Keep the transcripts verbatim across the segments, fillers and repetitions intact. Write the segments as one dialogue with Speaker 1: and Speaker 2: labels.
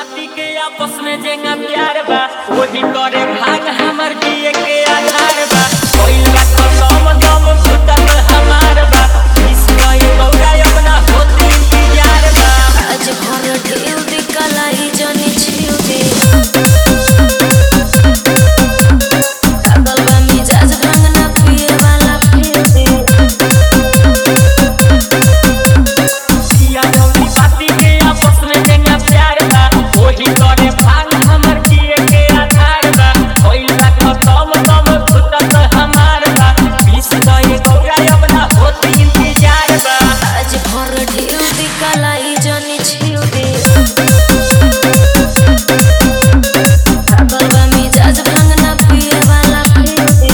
Speaker 1: party के आपस में जेंगा प्यार बा वही करे भाग हमर दिए के आधार बा कोई बा कसम दम फुटत हमार बा इस गई गौरा अपना होती इंतजार बा
Speaker 2: आज भर ढेउ दे कलाई जनी छिउ दे पागल बा मिजाज भांगना पिए वाला पिए दे
Speaker 1: किया जौनी पार्टी के आपस में जेंगा प्यार बा वही करे भाग हमर दिए के आधार बा कोई बा कसम दम फुटत हमार बा इस गई गौरा अपना होती इंतजार बा
Speaker 2: आज भर ढेउ दे कलाई जनी छिउ दे पागल बा मिजाज भांगना पिए वाला पिए दे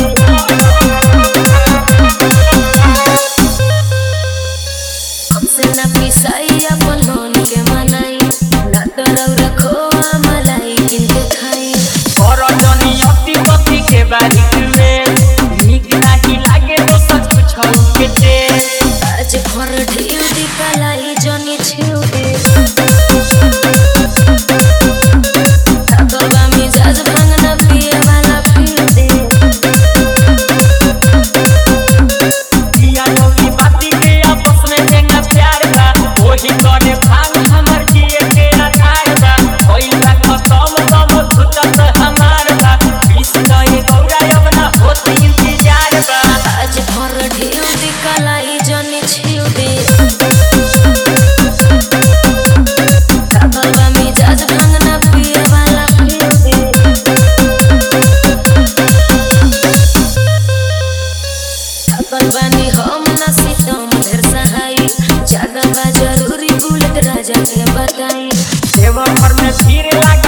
Speaker 2: हमसे ना पिसाई अपन मन के मनाई ना डराउ रखो मलाई किनके खाई
Speaker 1: और जनी अति पति के बारिक में नीक नाही लागे तो सब कुछ के दे
Speaker 2: आज भर ढेउ दे कलाई जनी छिउ दे पागल बा मिजाज भांगना पिए वाला पिए दे
Speaker 1: किया जौनी पार्टी के आपस में जेंगा प्यार बा वही करे भाग हमर दिए के आधार बा कोई बा कसम दम फुटत हमार बा इस गई गौरा अपना होती इंतजार बा
Speaker 2: आज भर ढेउ दे कलाई जनी छिउ दे पागल बा मिजाज भांगना पिए वाला पिए दे पागल बानी हम ना सीतम ढेर सहाई ज्यादा बा जरूरी बुलेट राजा के बताई
Speaker 1: देव घर में भीड़ लागे